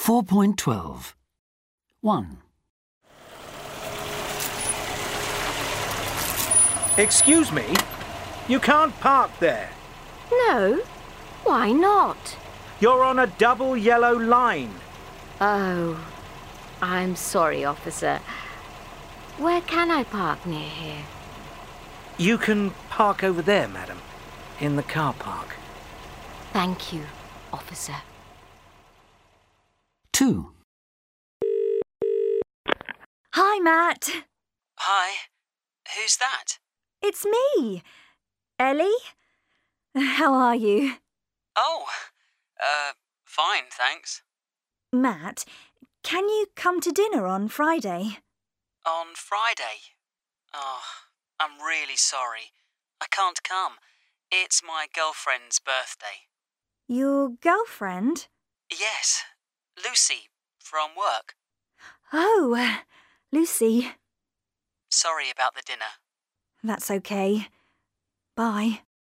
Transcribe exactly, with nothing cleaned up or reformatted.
four point twelve. one. Excuse me? You can't park there. No? Why not? You're on a double yellow line. Oh, I'm sorry, officer. Where can I park near here? You can park over there, madam, in the car park. Thank you, officer. two. Hi, Matt. Hi. Who's that? It's me. Ellie? How are you? Oh, uh, fine, thanks. Matt, can you come to dinner on Friday? On Friday? Oh, I'm really sorry. I can't come. It's my girlfriend's birthday. Your girlfriend? Yes, Lucy, from work. Oh, Lucy. Sorry about the dinner. That's okay. Bye.